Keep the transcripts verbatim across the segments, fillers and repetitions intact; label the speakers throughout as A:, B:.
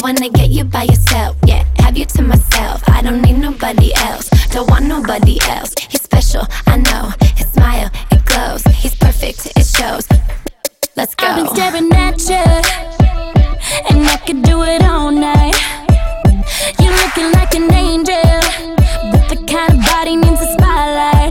A: wanna get you by yourself, yeah, have you to myself. I don't need nobody else, don't want nobody else. He's special, I know, his smile, it glows. He's perfect, it shows. Let's go.
B: I've been staring at you, and I could do it all night. You're looking like an angel, but the kind of body needs a spotlight.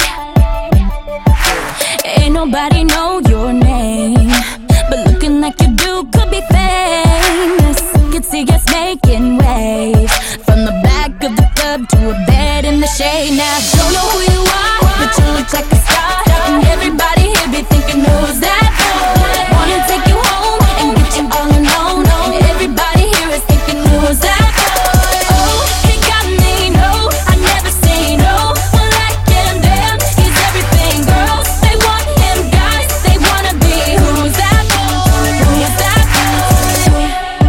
B: Ain't nobody know your name, but looking like you do could be famous. Could see us making waves from the back of the club to a bed in the shade. Now don't know who you are, but you look like a star, and everybody here be thinking, who's that boy? Wanna take you home and get you all alone. And everybody here is thinking, who's that boy? Oh, he got me, no, I never say no. Well, I can damn, he's everything. Girls, they want him, guys, they wanna be. Who's that boy? Who's that boy?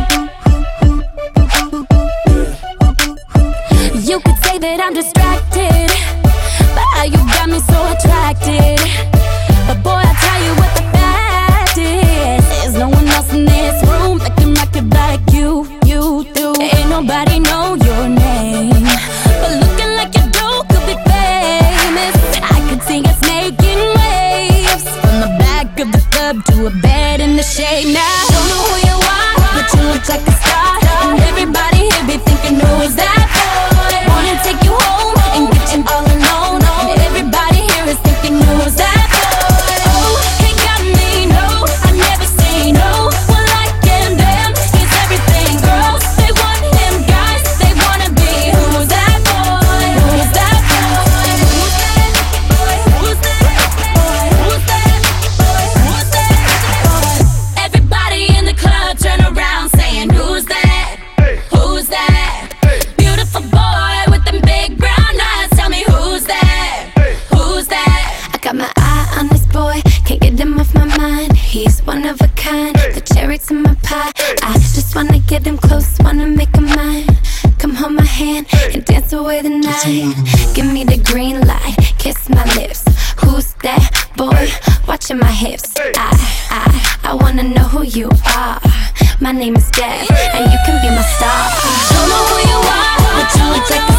B: You could say that I'm distracted by how you got me so attracted, but boy, I tell you what the fact is, there's no one else in this room that can rock it like you, you do. Ain't nobody know your name, but looking like you do could be famous. I could see us making waves from the back of the club to a bed in the shade. Now don't know who you are, but you look like a star, and everybody here be thinking, who's that boy? Wanna take you home and get you all alone. And everybody here is thinking, who's that boy? Oh, he got me, no, I never say no. Well, I can damn, he's everything. Girls, they want him, guys, they wanna be. Who's that boy? Who's that boy? Who's that boy? Who's that boy? Who's that boy? Who's that boy? Everybody in the club turn around saying, who's that? Who's that? Beautiful boy with them big brown eyes. Tell me, who's that? Who's that?
A: I got my eye on this boy, can't get him off my mind. He's one of a kind, the cherry to my pie. I just wanna get him close, wanna make him mine. Come hold my hand and dance away the night. Give me the green light, kiss my lips. Who's that boy? Watching my hips. I, I, I wanna know who you are. My name is Deb, and you can be my star.
B: Don't know who you are, but you look like a